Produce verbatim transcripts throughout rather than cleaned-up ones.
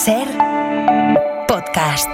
Ser Podcast.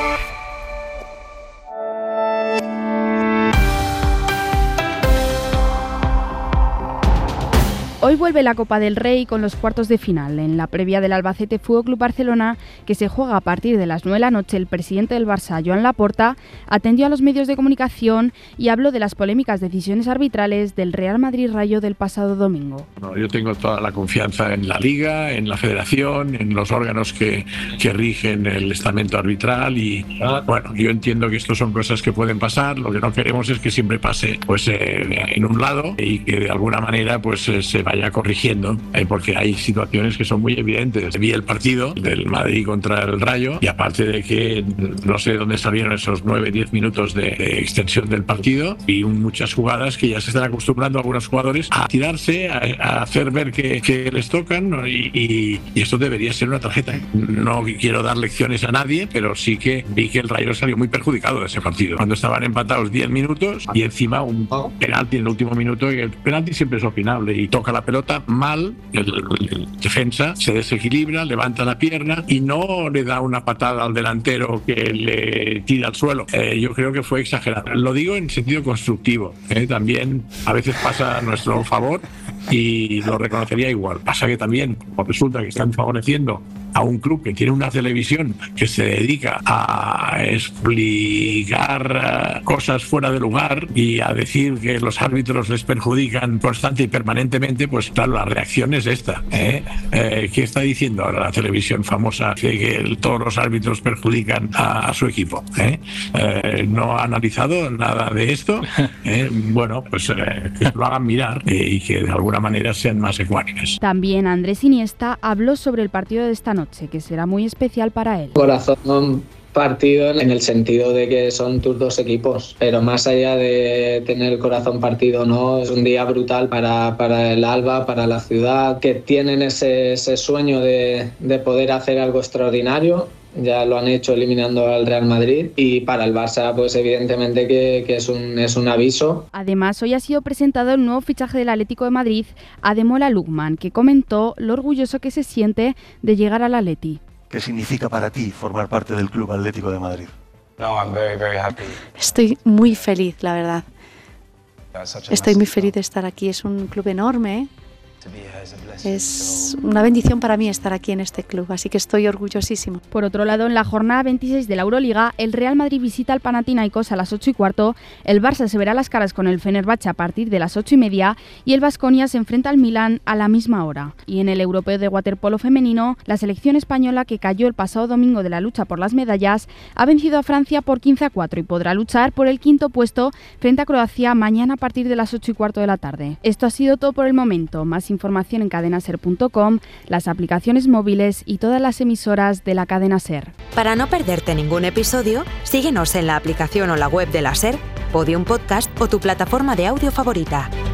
Hoy vuelve la Copa del Rey con los cuartos de final. En la previa del Albacete Fútbol Club Barcelona, que se juega a partir de las nueve de la noche, el presidente del Barça, Joan Laporta, atendió a los medios de comunicación y habló de las polémicas decisiones arbitrales del Real Madrid-Rayo del pasado domingo. Bueno, yo tengo toda la confianza en la Liga, en la Federación, en los órganos que, que rigen el estamento arbitral y bueno, yo entiendo que esto son cosas que pueden pasar. Lo que no queremos es que siempre pase pues eh, en un lado y que de alguna manera pues eh, se vaya corrigiendo, eh, porque hay situaciones que son muy evidentes. Vi el partido del Madrid contra el Rayo y aparte de que no sé dónde salieron esos nueve diez minutos de, de extensión del partido, vi muchas jugadas que ya se están acostumbrando algunos jugadores a tirarse, a, a hacer ver que, que les tocan, ¿no? y, y, y esto debería ser una tarjeta. No quiero dar lecciones a nadie, pero sí que vi que el Rayo salió muy perjudicado de ese partido. Cuando estaban empatados diez minutos y encima un penalti en el último minuto, y el penalti siempre es opinable y toca la pelota mal, el, el defensa se desequilibra, levanta la pierna y no le da una patada al delantero que le tira al suelo. Eh, yo creo que fue exagerado. Lo digo en sentido constructivo. Eh, también a veces pasa a nuestro favor y lo reconocería igual. Pasa que también pues resulta que están favoreciendo a un club que tiene una televisión que se dedica a explicar cosas fuera de lugar y a decir que los árbitros les perjudican constante y permanentemente. Pues claro, la reacción es esta. ¿eh? Eh, ¿Qué está diciendo ahora la televisión famosa? Que, que el, todos los árbitros perjudican a, a su equipo. ¿eh? Eh, no ha analizado nada de esto. ¿eh? Bueno, pues eh, que lo hagan mirar eh, y que de alguna manera sean más ecuánimes. También Andrés Iniesta habló sobre el partido de esta noche, que será muy especial para él. Corazón partido en el sentido de que son tus dos equipos, pero más allá de tener el corazón partido, no, es un día brutal para, para el Alba, para la ciudad, que tienen ese, ese sueño de, de poder hacer algo extraordinario. Ya lo han hecho eliminando al Real Madrid, y para el Barça pues evidentemente que, que es, un, es un aviso. Además, hoy ha sido presentado el nuevo fichaje del Atlético de Madrid, Ademola Lookman, que comentó lo orgulloso que se siente de llegar al Atleti. ¿Qué significa para ti formar parte del Club Atlético de Madrid? No, I'm very, very happy. Estoy muy feliz, la verdad. Estoy muy feliz de estar aquí. Es un club enorme, ¿eh? Es una bendición para mí estar aquí en este club, así que estoy orgullosísimo. Por otro lado, en la jornada veintiséis de la Euroliga, el Real Madrid visita al Panathinaikos a las ocho y cuarto, el Barça se verá las caras con el Fenerbahce a partir de las ocho y media y el Baskonia se enfrenta al Milán a la misma hora. Y en el europeo de waterpolo femenino, la selección española, que cayó el pasado domingo de la lucha por las medallas, ha vencido a Francia por quince a cuatro y podrá luchar por el quinto puesto frente a Croacia mañana a partir de las ocho y cuarto de la tarde. Esto ha sido todo por el momento. Más información en cadena ser punto com, las aplicaciones móviles y todas las emisoras de la cadena SER. Para no perderte ningún episodio, síguenos en la aplicación o la web de la SER, Podium Podcast o tu plataforma de audio favorita.